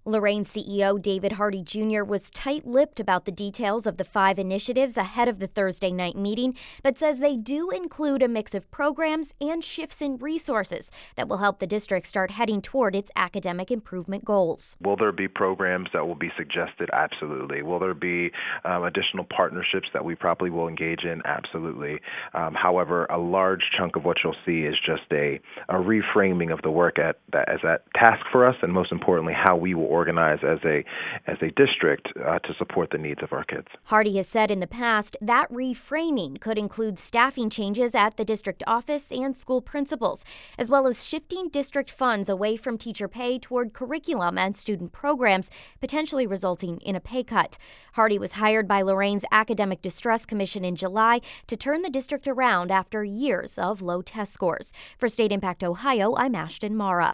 Lorain CEO David Hardy Jr. was tight-lipped about the details of the 5 initiatives ahead of the Thursday night meeting, but says they do include a mix of programs and shifts in resources that will help the district start heading toward its academic improvement goals. Will there be programs that will be suggested? Absolutely. Will there be additional partnerships that we probably will engage in? Absolutely. However, a large chunk of what you'll see is just a reframing of the work as that task for us, and most importantly, how we will organize as a district to support the needs of our kids. Hardy has said in the past that reframing could include staffing changes at the district office and school principals, as well as shifting district funds away from teacher pay toward curriculum and student programs, potentially resulting in a pay cut. Hardy was hired by Lorain's Academic Distress Commission in July to turn the district around after years of low test scores. For State Impact Ohio, I'm Ashton Mara.